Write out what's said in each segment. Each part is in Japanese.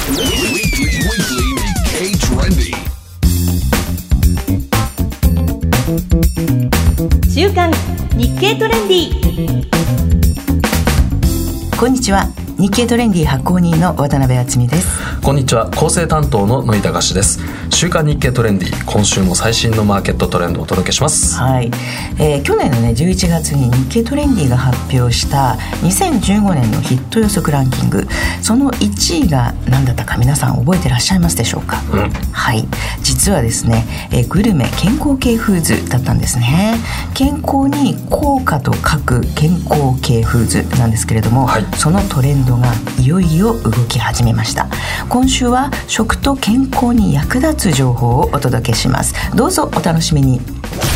週刊日経トレンディ。 こんにちは。日経トレンディ発行人の渡辺敦美です。 こんにちは。構成担当の野井隆です。週刊日経トレンディ、今週も最新のマーケットトレンドをお届けします。 はい。去年のね11月に日経トレンディが発表した2015年のヒット予測ランキング、その1位が何だったか皆さん覚えてらっしゃいますでしょうか？はい。実はですね、グルメ健康系フーズだったんですね。健康に効果と書く健康系フーズなんですけれども、はい、そのトレンドがいよいよ動き始めました。今週は食と健康に役立つ情報をお届けします。どうぞお楽しみに。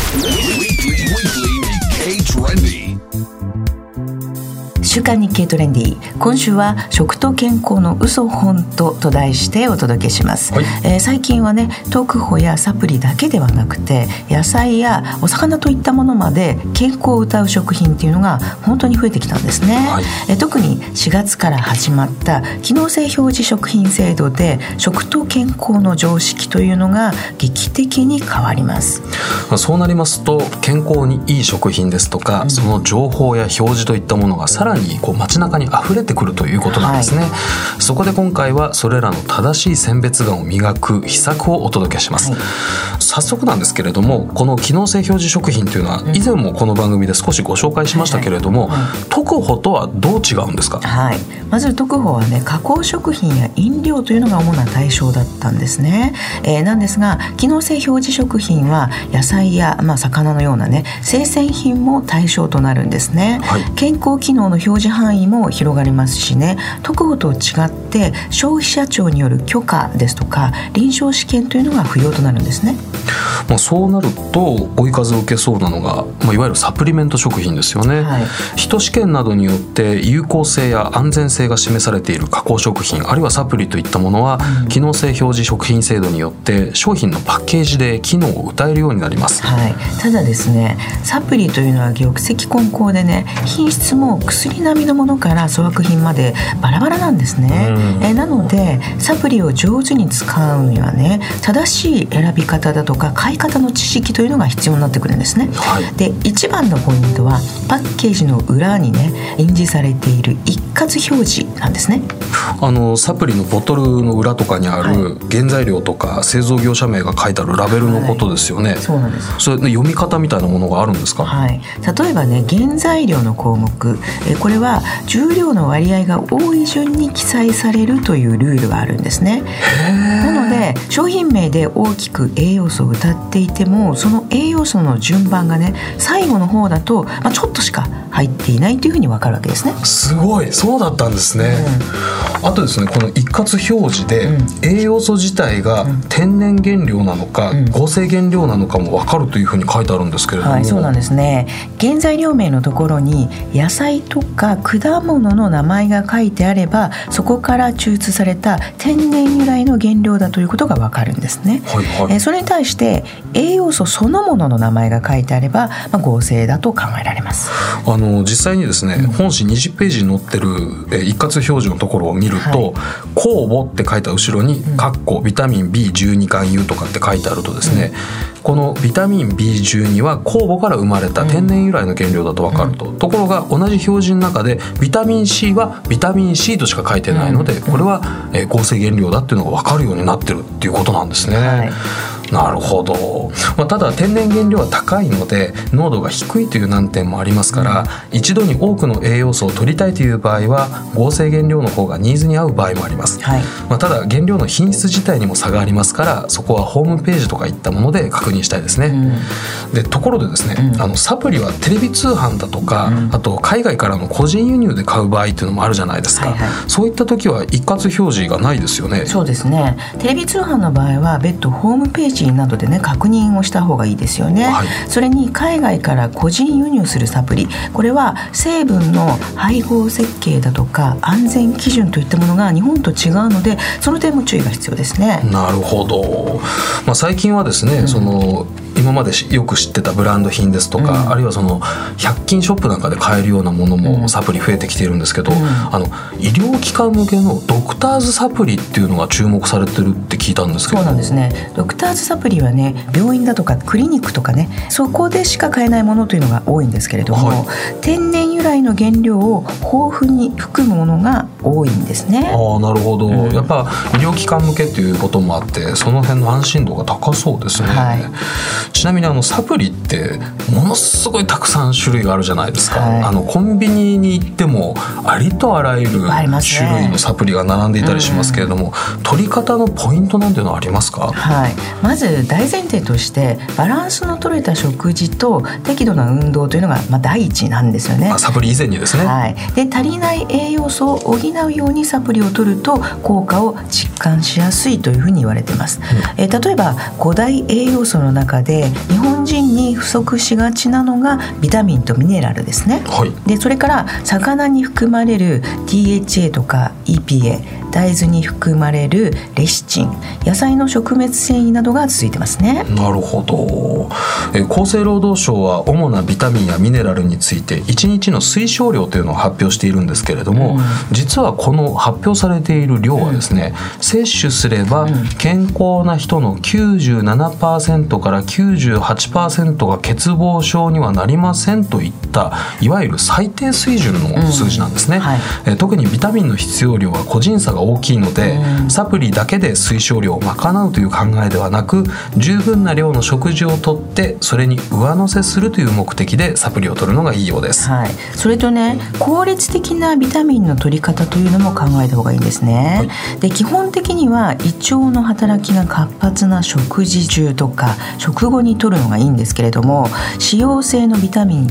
週刊日経トレンディ、今週は食と健康の嘘本当と題してお届けします、はい。最近はね、特保やサプリだけではなくて野菜やお魚といったものまで健康を謳う食品っていうのが本当に増えてきたんですね、はい。特に4月から始まった機能性表示食品制度で食と健康の常識というのが劇的に変わります。 そうなりますと健康にいい食品ですとか、その情報や表示といったものがさらに街中に溢れてくるということなんですね、はい。そこで今回はそれらの正しい選別眼を磨く秘策をお届けします、はい。早速なんですけれども、この機能性表示食品というのは以前もこの番組で少しご紹介しましたけれども、特保とはどう違うんですか？ はい。まず特保はね、加工食品や飲料というのが主な対象だったんですね、なんですが機能性表示食品は野菜や、魚のようなね生鮮品も対象となるんですね、はい。健康機能の表示範囲も広がりますしね、特保と違って消費者庁による許可ですとか臨床試験というのが不要となるんですね。 そうなると追い風を受けそうなのが、いわゆるサプリメント食品ですよね、はい。ヒト試験などによって有効性や安全性が示されている加工食品あるいはサプリといったものは、機能性表示食品制度によって商品のパッケージで機能を謳えるようになります、 はい。ただですね、サプリというのは玉石混交でね、品質も薬並みのものから粗悪品までバラバラなんですね、なのでサプリを上手に使うにはね、正しい選び方だとか買い方の知識というのが必要になってくるんですね、はい。で、一番のポイントはパッケージの裏にね印字されている一括表示なんですね。 サプリのボトルの裏とかにある原材料とか製造業者名が書いてあるラベルのことですよね、はい。そうなんです。それ読み方みたいなものがあるんですか？ はい。例えばね、原材料の項目、これは重量の割合が多い順に記載されるというルールがあるんですね。なので商品名で大きく栄養素を謳っていても、その栄養素の順番がね最後の方だと、ちょっとしか入っていないというふうに分かるわけですね。 すごい、そうだったんですね、あとですね、この一括表示で栄養素自体が天然原料なのか、合成原料なのかも分かるというふうに書いてあるんですけれども、 はい、そうなんですね。原材料名のところに野菜とか果物の名前が書いてあれば、そこから抽出された天然由来の原料だということが分かるんですね、はいはい。それに対して栄養素そのものの名前が書いてあれば、合成だと考えられます。 実際にですね、本誌20ページに載ってる一括表示のところを見ると、酵母って書いた後ろにビタミン B12 含有とかって書いてあるとですね、このビタミン B12 は酵母から生まれた天然由来の原料だと分かると、ところが同じ表示の中でビタミン C はビタミン C としか書いてないので、これは合成原料だっていうのが分かるようになってるっていうことなんですね、はい。なるほど、ただ天然原料は高いので濃度が低いという難点もありますから、一度に多くの栄養素を取りたいという場合は合成原料の方がニーズに合う場合もあります、はい。ただ原料の品質自体にも差がありますから、そこはホームページとかいったもので確認したいですね、で、ところでですね、サプリはテレビ通販だとか、あと海外からの個人輸入で買う場合っていうのもあるじゃないですか、はいはい。そういった時は一括表示がないですよね。 そうですね。テレビ通販の場合は別途ホームページなどでね確認をした方がいいですよね、はい。それに海外から個人輸入するサプリ、これは成分の配合設計だとか安全基準といったものが日本と違うので、その点も注意が必要ですね。 なるほど、最近はですね、 今までよく知ってたブランド品ですとか、あるいはその100均ショップなんかで買えるようなものもサプリ増えてきているんですけど、医療機関向けのドクターズサプリっていうのが注目されてるって聞いたんですけど。 そうなんですね。ドクターズサプリはね、病院だとかクリニックとかね、そこでしか買えないものというのが多いんですけれども、天然由来の原料を豊富に含むものが多いんですね。 ああ、なるほど、やっぱ医療機関向けっていうこともあってその辺の安心度が高そうですね、ちなみにサプリってものすごいたくさん種類があるじゃないですか、コンビニに行ってもありとあらゆる種類のサプリが並んでいたりしますけれども、取り方のポイントなんていうのはありますか？ まず大前提としてバランスの取れた食事と適度な運動というのが第一なんですよね。 サプリ以前にですね、 で足りない栄養素を補うようにサプリを取ると効果を実感しやすいというふうに言われています、例えば5大栄養素の中で日本人に不足しがちなのがビタミンとミネラルですね、でそれから魚に含まれる DHA とか EPA、 大豆に含まれるレシチン、野菜の食物繊維などが続いてますね。 なるほど、厚生労働省は主なビタミンやミネラルについて1日の推奨量というのを発表しているんですけれども、実はこの発表されている量はですね、摂取すれば健康な人の 97% から 98% が欠乏症にはなりませんといったいわゆる最低水準の数字なんですね、特にビタミンの必要量は個人差が大きいので、サプリだけで推奨量を賄うという考えではなく、十分な量の食事をとってそれに上乗せするという目的でサプリを取るのがいいようです、 それとね、効率的なビタミンの取り方というのも考えた方がいいんですね、で基本的には胃腸の働きが活発な食事中とか食後に取るのがいいんですけれども、脂溶性のビタミン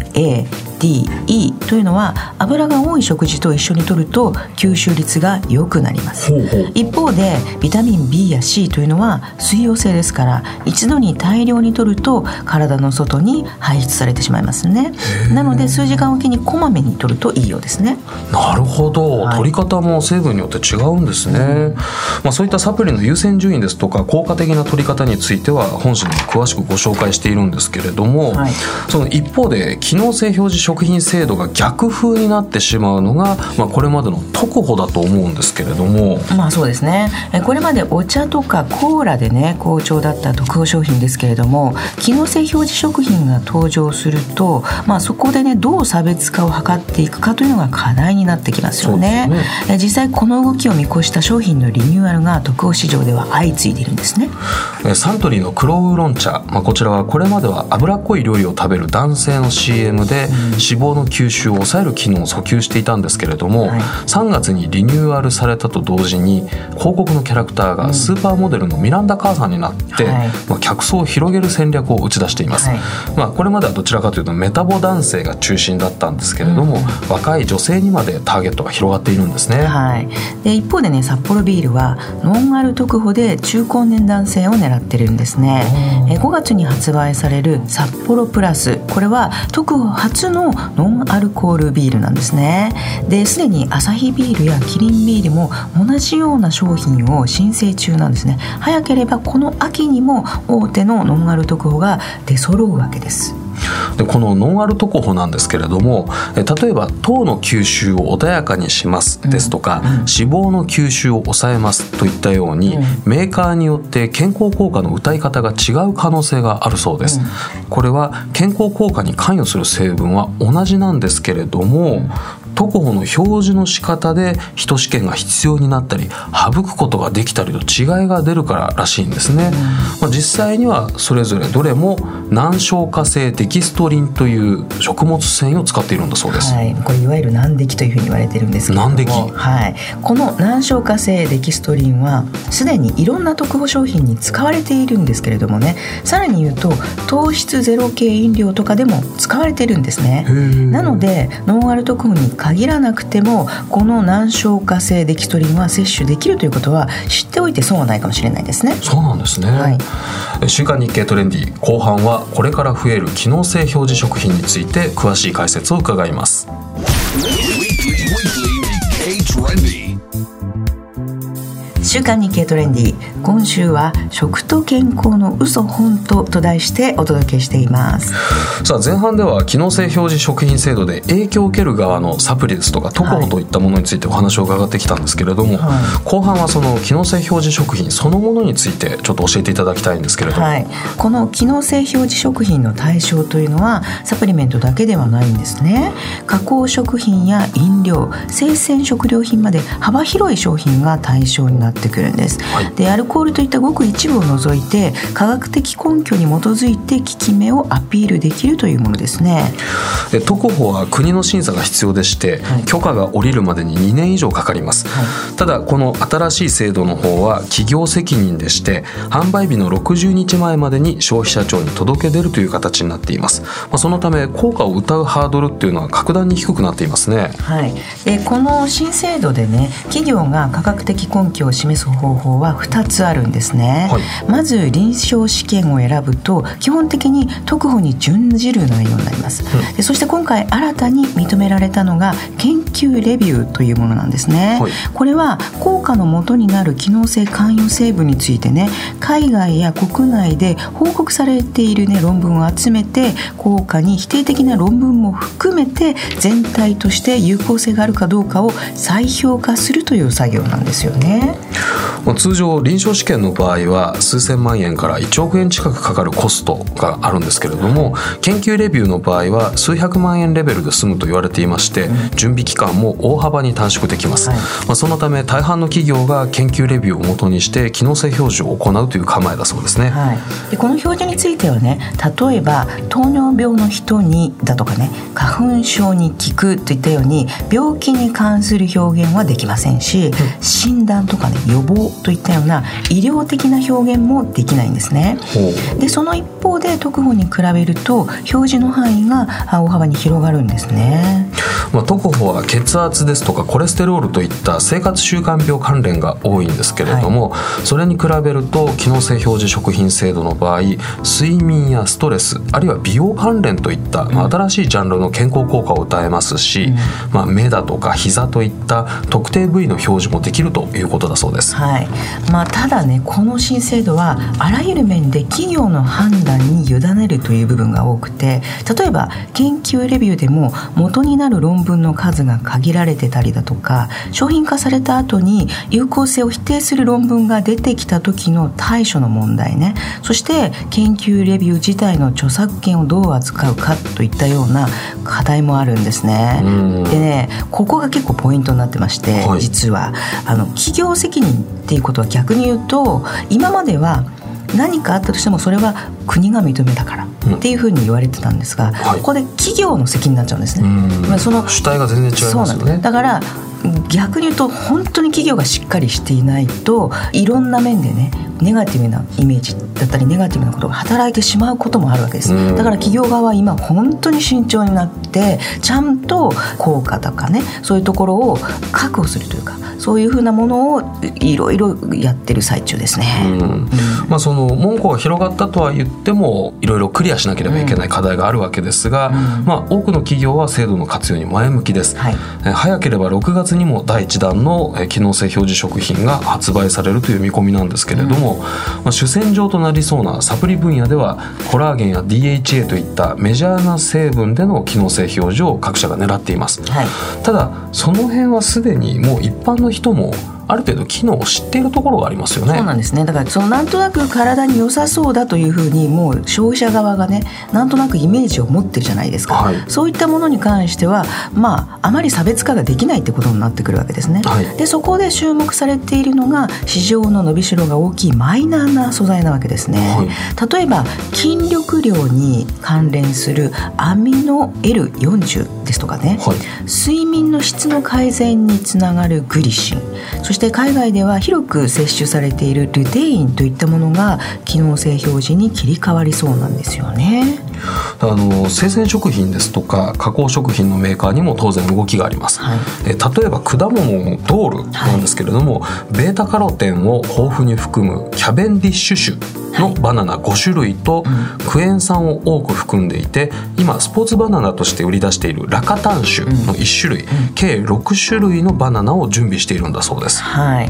A、D、E というのは油が多い食事と一緒に摂ると吸収率が良くなります。一方でビタミン B や C というのは水溶性ですから、一度に大量に摂ると体の外に排出されてしまいますね。なので数時間おきにこまめに摂るといいようですね。 なるほど、摂り方も成分によって違うんですね、そういったサプリの優先順位ですとか効果的な摂り方については本誌で詳しくご紹介しているんですけれども、その一方で機能性表示食品制度が逆風になってしまうのが、これまでの特保だと思うんですけれども。 そうですね、これまでお茶とかコーラでね好調だった特保商品ですけれども、機能性表示食品が登場すると、そこでねどう差別化を図っていくかというのが課題になってきますよね。実際この動きを見越した商品のリニューアルが特保市場では相次いでいるんですね。 サントリーの黒ウーロン茶、こちらはこれまでは脂っこい料理を食べる男性の CM で脂肪の吸収を抑える機能を訴求していたんですけれども、3月にリニューアルされたと同時に広告のキャラクターがスーパーモデルのミランダ母さんになって、客層を広げる戦略を打ち出しています、これまではどちらかというとメタボ男性が中心だったんですけれども、若い女性にまでターゲットが広がっているんですね。 で一方でね、札幌ビールはノンアル特保で中高年男性を狙ってるんですね。5月に発売される札幌プラス、これは特保初のノンアルコールビールなんですね。ですでにアサヒビールやキリンビールも同じような商品を申請中なんですね。早ければこの秋にも大手のノンアル特保が出揃うわけです。 でこのノンアル特保なんですけれども、例えば糖の吸収を穏やかにしますですとか、脂肪の吸収を抑えますといったように、メーカーによって健康効果の謳い方が違う可能性があるそうです、これは健康効果に関与する成分は同じなんですけれども、特保の表示の仕方で使途試験が必要になったり省くことができたりと違いが出るかららしいんですね、実際にはそれぞれどれも難消化性デキストリンという食物繊維を使っているんだそうです、 これいわゆる難デキというふうに言われてるんですけれども、難デキ、この難消化性デキストリンはすでにいろんな特保商品に使われているんですけれどもね、さらに言うと糖質ゼロ系飲料とかでも使われているんですね。なのでノンアル特保に限らなくてもこの難消化性デキストリンは摂取できるということは知っておいて損はないかもしれないですね。 そうなんですね、週刊日経トレンディ後半はこれから増える機能性表示食品について詳しい解説を伺います。 週刊日経トレンディ、今週は食と健康の嘘本当と題してお届けしています。 さあ前半では機能性表示食品制度で影響を受ける側のサプリですとかトコホといったものについてお話を伺ってきたんですけれども、後半はその機能性表示食品そのものについてちょっと教えていただきたいんですけれども、 この機能性表示食品の対象というのはサプリメントだけではないんですね。加工食品や飲料、生鮮食料品まで幅広い商品が対象になってくるんです。でアルコールといったごく一部を除いて科学的根拠に基づいて効き目をアピールできるというものですね。 トコホは国の審査が必要でして、許可が下りるまでに2年以上かかります。ただこの新しい制度の方は企業責任でして販売日の60日前までに消費者庁に届け出るという形になっています。そのため効果を謳うハードルっていうのは格段に低くなっていますね。 でこの新制度でね、企業が科学的根拠を示す方法は2つあるんですね。まず臨床試験を選ぶと基本的にトコホに準じる内容になります。でそして今回新たに認められたのが研究レビューというものなんですね。これは効果の元になる機能性関与成分についてね、海外や国内で報告されている、論文を集めて効果に否定的な論文も含めて全体として有効性があるかどうかを再評価するという作業なんですよね。 通常臨床試験の場合は数千万円から1億円近くかかるコストがあるんですけれども、研究レビューの場合は数百万円レベルで済むと言われていまして、準備期間も大幅に短縮できます。そのため大半の企業が研究レビューを元にして機能性表示を行うという構えだそうですね。 でこの表示についてはね、例えば糖尿病の人にだとかね、花粉症に効くといったように病気に関する表現はできませんし、診断とかね、予防といったような医療的な表現もできないんですね。でその一方でトコホに比べると表示の範囲が大幅に広がるんですね。 トコホは血圧ですとかコレステロールといった生活習慣病関連が多いんですけれども、それに比べると機能性表示食品制度の場合、睡眠やストレス、あるいは美容関連といった、新しいジャンルの健康効果を謳えますし、目だとか膝といった特定部位の表示もできるということだそうです。 ただね、この新制度はあらゆる面で企業の判断に委ねるという部分が多くて、例えば研究レビューでも元になる論文の数が限られてたりだとか、商品化された後に有効性を否定する論文が出てきた時の対処の問題ね、そして研究レビュー自体の著作権をどう扱うかといったような課題もあるんですね。でね、ここが結構ポイントになってまして、実は企業責任っていうことは逆に言うと、今までは何かあったとしてもそれは国が認めたからっていうふうに言われてたんですが、ここで企業の責任になっちゃうんですね。 その主体が全然違いますよね。 だから逆に言うと本当に企業がしっかりしていないと、いろんな面でね、ネガティブなイメージだったりネガティブなことが働いてしまうこともあるわけです。だから企業側は今本当に慎重になってちゃんと効果とかね、そういうところを確保するというか、そういうふうなものをいろいろやってる最中ですね。 その門戸が広がったとは言ってもいろいろクリアしなければいけない課題があるわけですが、多くの企業は制度の活用に前向きです。早ければ6月にも第1弾の機能性表示食品が発売されるという見込みなんですけれども、主戦場となりそうなサプリ分野ではコラーゲンや DHA といったメジャーな成分での機能性表示を各社が狙っています。ただその辺はすでにもう一般の人もある程度機能を知っているところがありますよね。 そうなんですね。だからなんとなく体に良さそうだというふうにもう消費者側がね、なんとなくイメージを持ってるじゃないですか。そういったものに関してはあまり差別化ができないってことになってくるわけですね。でそこで注目されているのが市場の伸びしろが大きいマイナーな素材なわけですね。例えば筋力量に関連するアミノ L40 ですとかね、睡眠の質の改善につながるグリシン、そして海外では広く摂取されているルテインといったものが機能性表示に切り替わりそうなんですよね。 生鮮食品ですとか加工食品のメーカーにも当然動きがあります。例えば果物のドールなんですけれども、ベータカロテンを豊富に含むキャベンディッシュ種のバナナ5種類とクエン酸を多く含んでいて、今スポーツバナナとして売り出しているラカタン種の1種類、計6種類のバナナを準備しているんだそうです。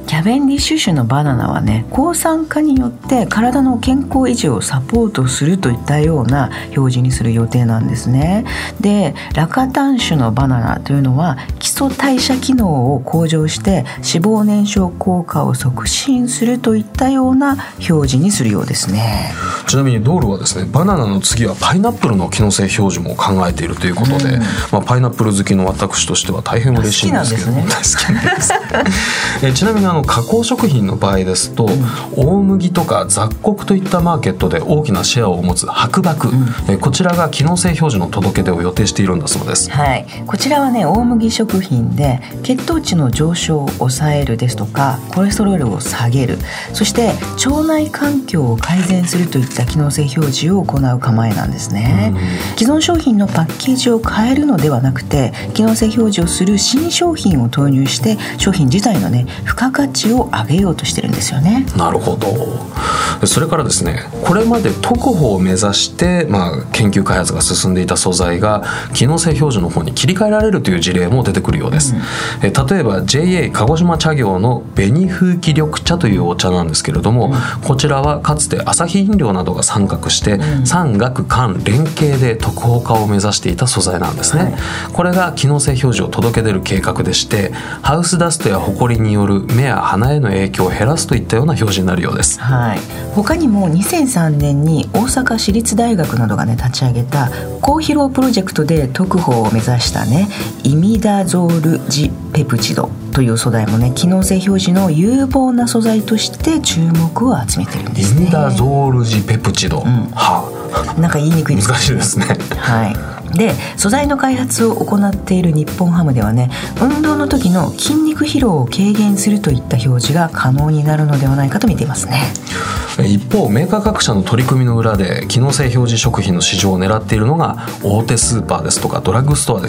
キャベンディッシュ種のバナナはね、抗酸化によって体の健康維持をサポートするといったような表示にする予定なんですね。で、ラカタン種のバナナというのは基礎代謝機能を向上して脂肪燃焼効果を促進するといったような表示にするようですね。 ちなみにドールはですね、バナナの次はパイナップルの機能性表示も考えているということで、パイナップル好きの私としては大変嬉しいんですけども、好きなんですねちなみに加工食品の場合ですと、大麦とか雑穀といったマーケットで大きなシェアを持つ白麦、こちらが機能性表示の届け出を予定しているんだそうです。 はい、こちらはね、大麦食品で血糖値の上昇を抑えるですとか、コレステロールを下げる、そして腸内環境を改善するといった機能性表示を行う構えなんですね。既存商品のパッケージを変えるのではなくて、機能性表示をする新商品を投入して商品自体のね、付加価値を上げようとしてるんですよね。 なるほど。それからですね、これまで特保を目指して、研究開発が進んでいた素材が機能性表示の方に切り替えられるという事例も出てくるようです。例えば JA 鹿児島茶業の紅風紀緑茶というお茶なんですけれども、こちらはかつてアサヒ飲料などが参画して、産学官連携で特保化を目指していた素材なんですね。これが機能性表示を届け出る計画でして、ハウスダストやホコリによる目や鼻への影響を減らすといったような表示になるようです。 はい、他にも2003年に大阪市立大学などがね、立ち上げた高疲労プロジェクトで特保を目指したね、イミダゾールジペプチドという素材もね、機能性表示の有望な素材として注目を集めてるんですね。 イミダゾールジペプチド、 なんか言いにくいですね。 難しいですね。 はい。で、素材の開発を行っている日本ハムではね、運動の時の筋肉疲労を軽減するといった表示が可能になるのではないかと見ていますね。 一方、メーカー各社の取り組みの裏で機能性表示食品の市場を狙っているのが大手スーパーですとかドラッグストアです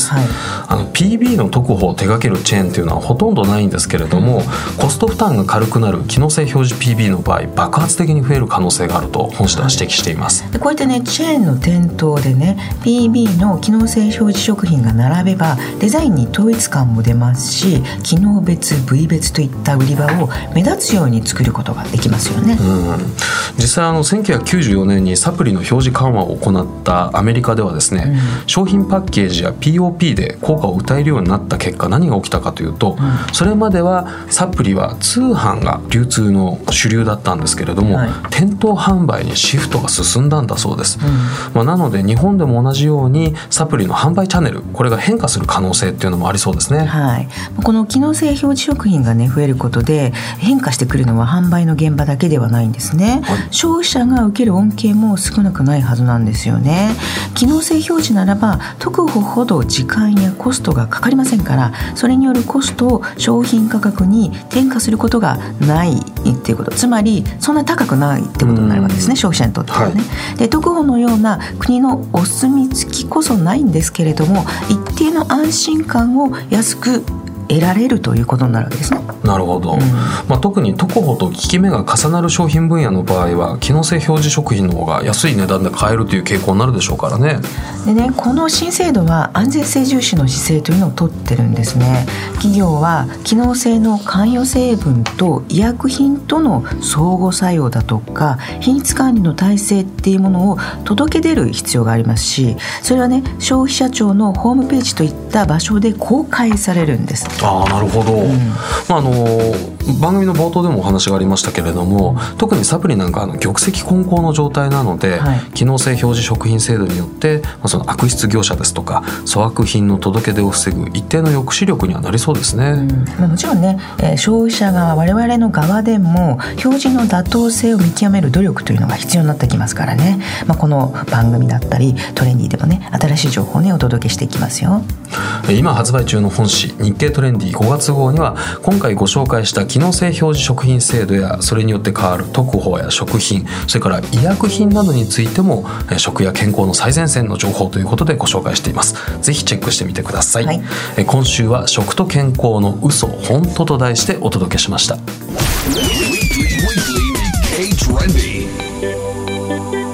。PB の特保を手掛けるチェーンというのはほとんどないんですけれども、コスト負担が軽くなる機能性表示 PB の場合、爆発的に増える可能性があると本社では指摘しています。 で、こうやってね、チェーンの店頭でね、PB の機能性表示食品が並べばデザインに統一感も出ますし、機能別部位別といった売り場を目立つように作ることができますよね。 実際1994年にサプリの表示緩和を行ったアメリカではですね、商品パッケージや POP で効果を謳えるようになった結果、何が起きたかというと、それまではサプリは通販が流通の主流だったんですけれども、店頭販売にシフトが進んだんだそうです。なので日本でも同じようにサプリの販売チャンネル、これが変化する可能性っていうのもありそうですね。 はい、この機能性表示食品がね、増えることで変化してくるのは販売の現場だけではないんですね。消費者が受ける恩恵も少なくないはずなんですよね。機能性表示ならば特保ほど時間やコストがかかりませんから、それによるコストを商品価格に転嫁することがないっていうこと、つまりそんな高くないってことになるわけですね、消費者にとってはね。で、特保のような国のお墨付きこそないんですけれども、一定の安心感を安く得られるということになるわけですね。 なるほど、特に特保と効き目が重なる商品分野の場合は機能性表示食品の方が安い値段で買えるという傾向になるでしょうからね。 でね、この新制度は安全性重視の姿勢というのを取ってるんですね。企業は機能性の関与成分と医薬品との相互作用だとか品質管理の体制っていうものを届け出る必要がありますし、それはね、消費者庁のホームページといった場所で公開されるんです。 なるほど、番組の冒頭でもお話がありましたけれども、特にサプリなんか玉石混交の状態なので、機能性表示食品制度によってその悪質業者ですとか粗悪品の届け出を防ぐ一定の抑止力にはなりそうですね。 もちろんね、消費者側、我々の側でも表示の妥当性を見極める努力というのが必要になってきますからね。この番組だったりトレンディでもね、新しい情報をね、お届けしていきますよ。 今発売中の本誌日経トレンディ5月号には、今回ご紹介した機能性表示食品制度やそれによって変わる特保や食品、それから医薬品などについても食や健康の最前線の情報ということでご紹介しています。ぜひチェックしてみてください。今週は食と健康の嘘本当と題してお届けしました。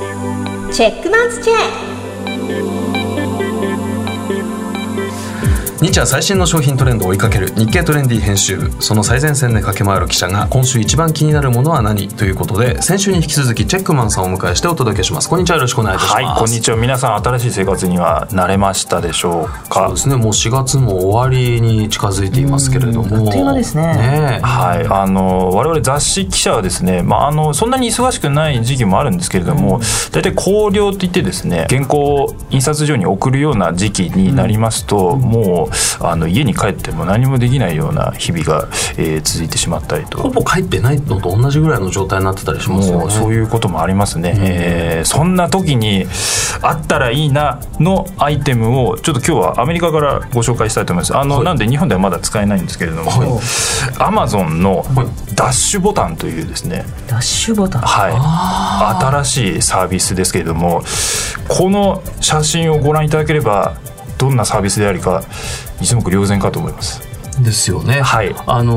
チェックマンスチェック。 日夜最新の商品トレンドを追いかける日経トレンディ編集部、その最前線で駆け回る記者が今週一番気になるものは何ということで、先週に引き続きチェックマンさんをお迎えしてお届けします。こんにちは、よろしくお願いいたします。 はい、こんにちは。皆さん新しい生活には慣れましたでしょうか。 そうですね、もう4月も終わりに近づいていますけれども、 あっという間ですね。 はい、我々雑誌記者はですね、そんなに忙しくない時期もあるんですけれども、大体考慮といってですね、原稿を印刷所に送るような時期になりますと、もう家に帰っても何もできないような日々が、続いてしまったりと、 ほぼ帰ってないのと同じぐらいの状態になってたりしますよね。 もうそういうこともありますね。そんな時にあったらいいなのアイテムをちょっと今日はアメリカからご紹介したいと思います。なんで日本ではまだ使えないんですけれども、Amazon のダッシュボタンというですね、 ダッシュボタン、 はい、新しいサービスですけれども、この写真をご覧いただければどんなサービスであるか一目瞭然かと思います。 ですよね。 はい。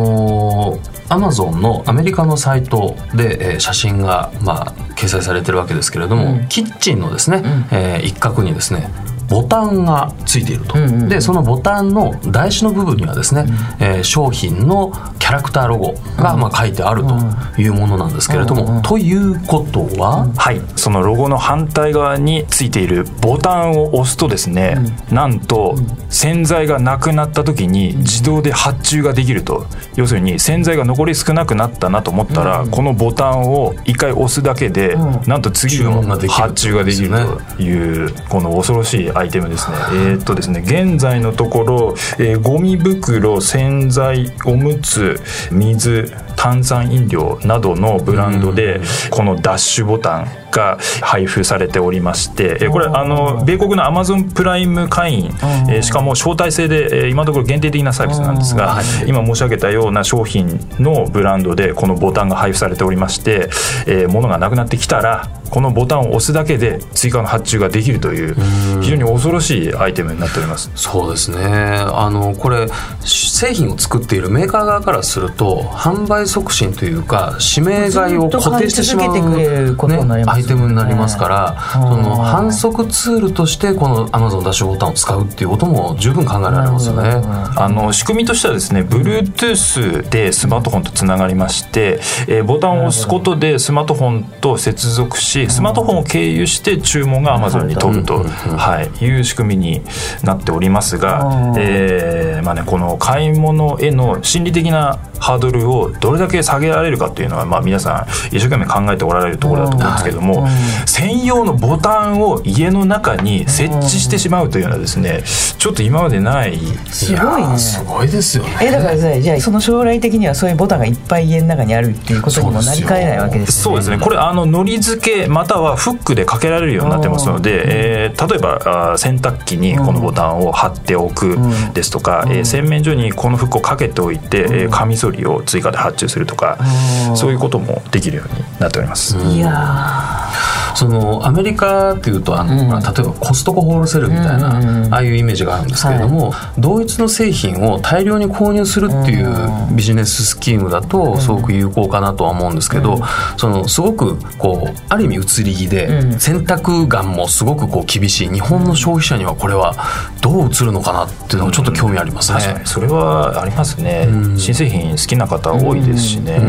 Amazon のアメリカのサイトで、写真が、掲載されてるわけですけれども、キッチンのですね、一角にですねボタンがついていると、でそのボタンの台紙の部分にはですね、商品のキャラクターロゴが書いてあるというものなんですけれども、ということは、 はい、そのロゴの反対側についているボタンを押すとですね、なんと洗剤がなくなった時に自動で発注ができると。要するに洗剤が残り少なくなったなと思ったら、このボタンを一回押すだけで、なんと次の発注ができるという、この恐ろしいアイテムですね。ですね、現在のところ、ゴミ袋、洗剤、おむつ、水、炭酸飲料などのブランドでこのダッシュボタンが配布されておりまして、これ米国の Amazon プライム会員、しかも招待制で今のところ限定的なサービスなんですが、今申し上げたような商品のブランドでこのボタンが配布されておりまして、物がなくなってきたらこのボタンを押すだけで追加の発注ができるという非常に恐ろしいアイテムになっております。 そうですね。これ製品を作っているメーカー側からすると販売促進というか指名買いを固定してしまう、アイテムになりますから、その反則ツールとしてこの Amazon ダッシュボタンを使うっていうことも十分考えられますよね。 仕組みとしてはですね、Bluetooth でスマートフォンとつながりまして、ボタンを押すことでスマートフォンと接続し、スマートフォンを経由して注文が Amazon に飛ぶと、いう仕組みになっておりますが、この買い物への心理的なハードルをどれだけ下げられるかっていうのは、皆さん一生懸命考えておられるところだと思うんですけども、専用のボタンを家の中に設置してしまうというのはですね、ちょっと今までない。 すごいね。 すごいですよね。 だからじゃあその将来的にはそういうボタンがいっぱい家の中にあるっていうことにもなりかねないわけですよね。 そうですね。これのり付けまたはフックでかけられるようになってますので、例えば洗濯機にこのボタンを貼っておくですとか、洗面所にこのフックをかけておいて、カミソリを追加で発注するとか、そういうこともできるようになっております。 いやそのアメリカっていうと例えばコストコホールセルみたいな、ああいうイメージがあるんですけれども、同一の製品を大量に購入するっていうビジネススキームだとすごく有効かなとは思うんですけど、すごくある意味移り気で、選択眼もすごく厳しい日本の消費者にはこれはどう移るのかなっていうのもちょっと興味ありますね。 確かにそれはありますね。新製品好きな方多いですしね。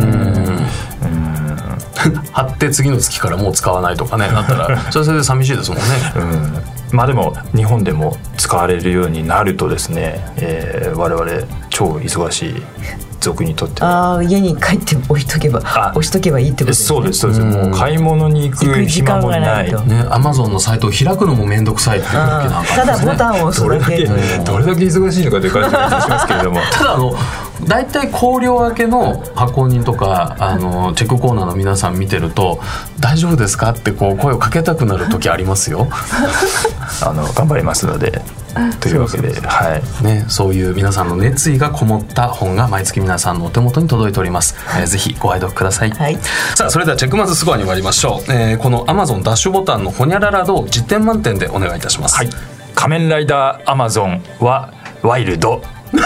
貼って次の月からもう使わないとかねなったらそれで寂しいですもんね。 でも日本でも使われるようになるとですね、我々超忙しい族にとっては家に帰って置いとけば押しとけばいいってことですね。 そうですそうです。もう買い物に行く暇もないね。 Amazon のサイトを開くのもめんどくさいっていう時なんか、 ただボタンを押すだけどれだけ忙しいのかという感じがしますけれどもただ大体考慮明けの箱人とかチェックコーナーの皆さん見てると大丈夫ですかって声をかけたくなる時ありますよ頑張りますのでというわけで、 そういう皆さんの熱意がこもった本が毎月皆さんのお手元に届いております。ぜひご愛読ください。さあそれではチェックマズスコアに参りましょう。この Amazon ダッシュボタンのホニャララ度を10点満点でお願いいたします。 仮面ライダー Amazon はワイルド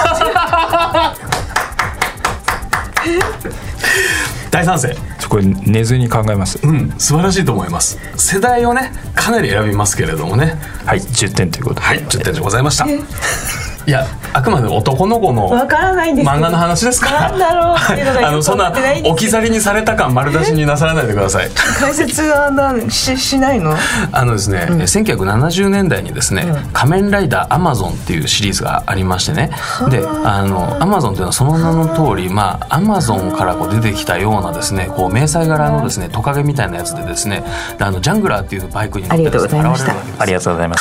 大賛成。 これ寝ずに考えます。 素晴らしいと思います。世代をねかなり選びますけれどもね。 10点ということで。 10点でございました。 いやあくまで男の子のわからないんですけど漫画の話ですからなんだろうっていうのがよくそんなわかってないんです置き去りにされた感丸出しになさらないでください。 解説はしないの？ ですね、1970年代にですね、仮面ライダーアマゾンっていうシリーズがありましてね、でアマゾンというのはその名の通り、アマゾンからこう出てきたようなですね、こう迷彩柄のですねトカゲみたいなやつでですね、ジャングラーっていうバイクに乗ってですね、 ありがとうございました。 ありがとうございました。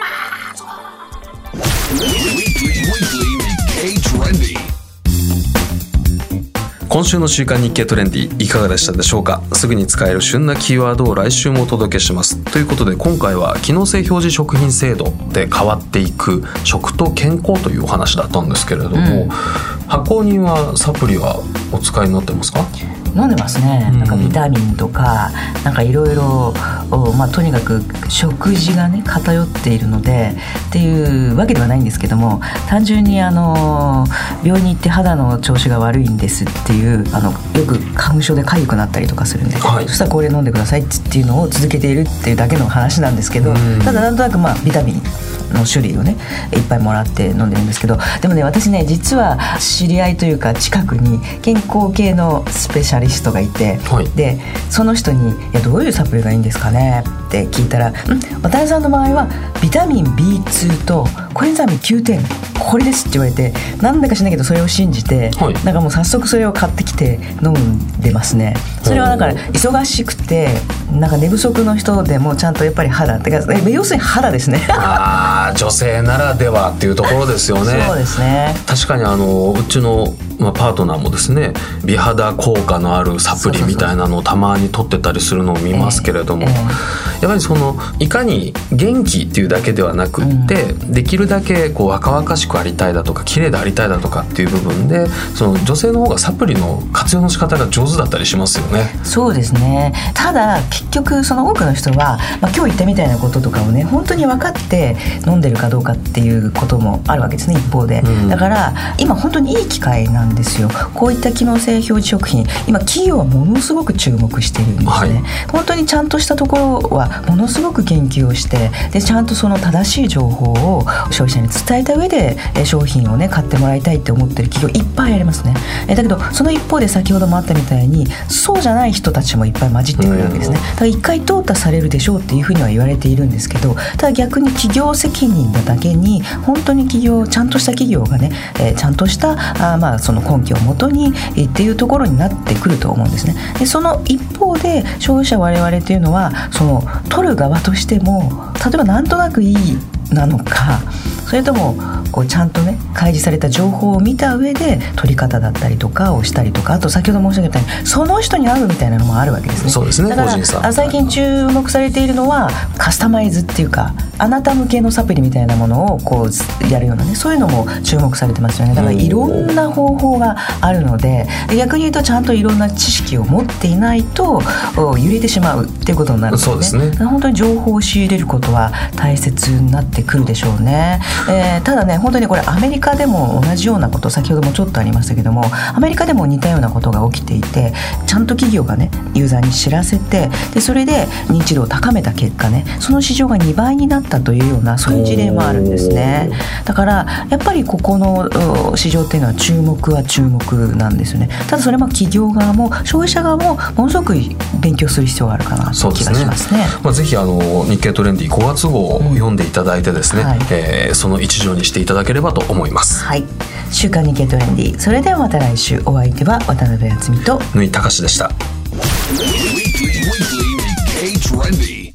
今週の週刊日経トレンディいかがでしたでしょうか。すぐに使える旬なキーワードを来週もお届けします。ということで今回は機能性表示食品制度で変わっていく食と健康というお話だったんですけれども、発行人はサプリはお使いになってますか？ 飲んでますね。なんかビタミンとかなんかいろいろとにかく食事がね偏っているのでっていうわけではないんですけども、単純に病院に行って肌の調子が悪いんですっていうよく花粉症で痒くなったりとかするんで、そしたらこれ飲んでくださいっていうのを続けているっていうだけの話なんですけど、ただなんとなくビタミンの種類をねいっぱいもらって飲んでるんですけど、でもね私ね実は知り合いというか近くに健康系のスペシャリストがいて、でその人にいやどういうサプリがいいんですかねって聞いたら、渡辺さんの場合はビタミン B2 とコエンザイム Q10 これですって言われて、なんだか知らないけどそれを信じて、なんかもう早速それを買ってきて飲んでますね。それはだから忙しくてなんか寝不足の人でもちゃんとやっぱり肌ってか要するに肌ですね女性ならではっていうところですよね。 そうですね。 確かにうちのパートナーもですね、美肌効果のあるサプリみたいなのをたまに取ってたりするのを見ますけれども、やっぱりいかに元気っていうだけではなくって、できるだけこう若々しくありたいだとか綺麗でありたいだとかっていう部分で女性の方がサプリの活用の仕方が上手だったりしますよね。 そうですね。ただ結局多くの人は、今日言ったみたいなこととかをね本当に分かって飲んでるかどうかっていうこともあるわけですね、一方で。だから今本当にいい機会なんですよ。こういった機能性表示食品、今企業はものすごく注目しているんですね、本当にちゃんとしたところはものすごく研究をして、でちゃんとその正しい情報を消費者に伝えた上で商品をね買ってもらいたいって思ってる企業いっぱいありますね。だけどその一方で先ほどもあったみたいにそうじゃない人たちもいっぱい混じってくるわけですね。だから一回淘汰されるでしょうっていうふうには言われているんですけど、ただ逆に企業責任なだけに本当にちゃんとした企業がね、ちゃんとしたその根拠をもとにっていうところになってくると思うんですね。でその一方で消費者我々っていうのは取る側としても例えばなんとなくいいなのか、それともちゃんとね開示された情報を見た上で取り方だったりとかをしたりとか、あと先ほど申し上げたようにその人に合うみたいなのもあるわけですね。 そうですね。 だから最近注目されているのはカスタマイズっていうか、あなた向けのサプリみたいなものをやるようなね、そういうのも注目されてますよね。だからいろんな方法があるので、逆に言うとちゃんといろんな知識を持っていないと揺れてしまうっていうことになるんですね。そうですね。だから本当に情報を仕入れることは大切になってくるでしょうね。ただね本当にこれアメリカでも同じようなこと、先ほどもちょっとありましたけども、アメリカでも似たようなことが起きていて、ちゃんと企業がねユーザーに知らせて、でそれで認知度を高めた結果ね、その市場が2倍になったというようなそういう事例もあるんですね。だからやっぱりここの市場っていうのは注目なんですよね。ただそれも企業側も消費者側もものすごく勉強する必要があるかなという気がしますね。 ぜひ日経トレンディ5月号を読んでいただいてですね、その一助にしていただければと思います。 はい、週刊日経トレンディ、それではまた来週。お相手は渡辺敦美と縫井隆でした。